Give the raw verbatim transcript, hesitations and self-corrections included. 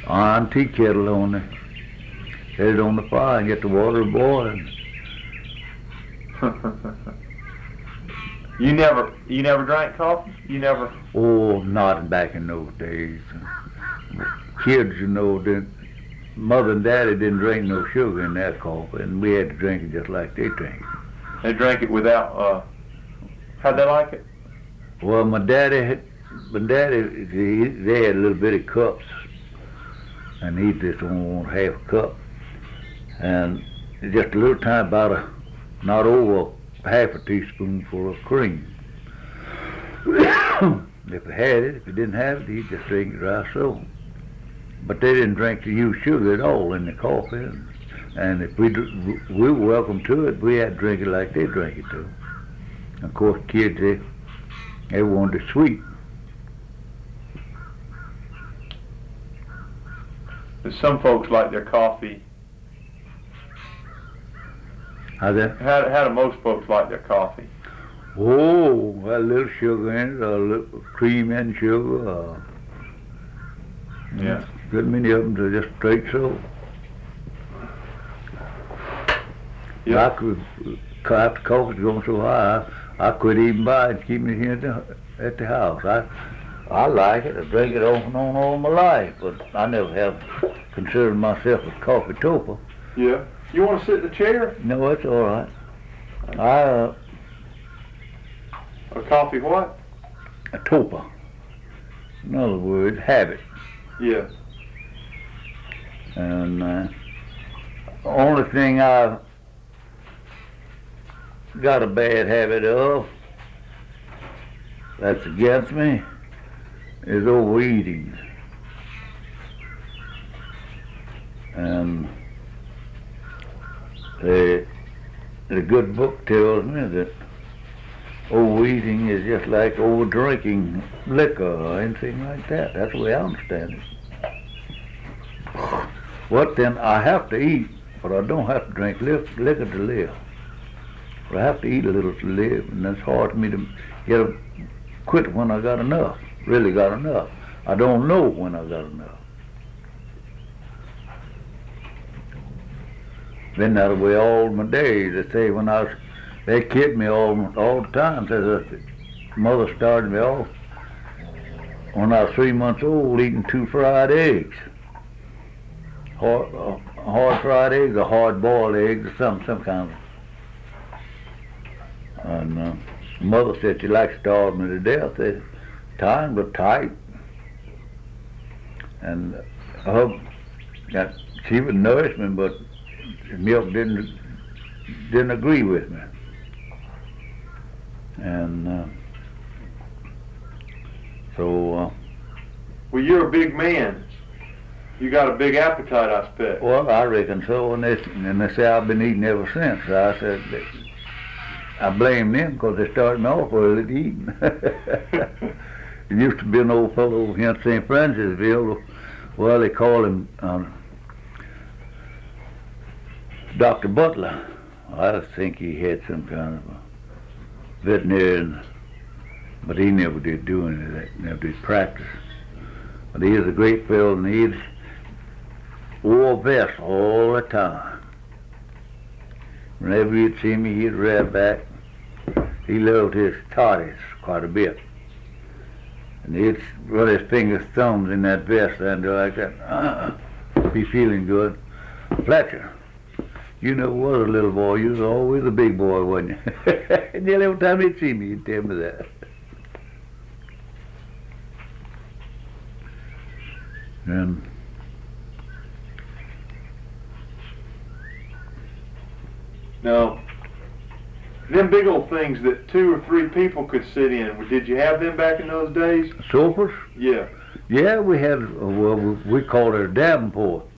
iron tea kettle on it, set it on the fire and get the water boiling. You never, you never drank coffee? You never? Oh, not back in those days. Kids, you know, didn't, mother and daddy didn't drink no sugar in that coffee, and we had to drink it just like they drank it. They drank it without, uh, how'd they like it? Well, my daddy had, my daddy, he, they had little bitty cups, and he just only wanted half a cup. And just a little time, about a, not over half a teaspoonful of cream. If he had it, if he didn't have it, he'd just drink it dry so. But they didn't drink the used sugar at all in the coffee. And if we we were welcome to it, we had to drink it like they drank it too. Of course, kids, they, they wanted it sweet. But some folks like their coffee. How's that? How, how do most folks like their coffee? Oh, a little sugar in it, a little cream and sugar. Uh, yeah. Good many of them are just straight so. Yeah. I could, after coffee's going so high, I, I quit even buying it, keeping it here at the, at the house. I, I like it. I drink it off and on all my life, but I never have considered myself a coffee toper. Yeah. You want to sit in the chair? No, it's all right. I, uh, a coffee what? A toper. In other words, habit. Yeah. And uh, the only thing I've got a bad habit of that's against me is overeating. And the, the good book tells me that overeating is just like over drinking liquor or anything like that. That's the way I understand it. What then? I have to eat, but I don't have to drink li- liquor to live. But I have to eat a little to live, and it's hard for me to get a, quit when I got enough. Really got enough. I don't know when I got enough. Been that way all my days. They say when I was, they kid me all all the time. Says that mother started me off when I was three months old eating two fried eggs. Hard, uh, hard fried eggs or hard boiled eggs or some some kind of. And uh, mother said she liked starving me to death. Said time was tight, and her got she would nourish me, but milk didn't didn't agree with me. And uh, so. Uh, well, you're a big man. You got a big appetite, I expect. Well, I reckon so, and they, and they say I've been eating ever since. So I said, I blame them because they started me off early to eating. There used to be an old fellow over here in Saint Francisville. Well, they call him uh, Doctor Butler. I think he had some kind of a veterinarian, but he never did do any of that, never did practice. But he was a great fellow, and he wore a vest all the time. Whenever he'd see me, he'd rear back. He loved his toddies quite a bit. And he'd run his fingers, thumbs in that vest and do like that. Uh-uh. Be feeling good. Fletcher, you never was a little boy. You was always a big boy, wasn't you? And every time he'd see me, he'd tell me that. And no, them big old things that two or three people could sit in, did you have them back in those days? Sofas? Yeah. Yeah, we had, uh, well, we called it a Davenport.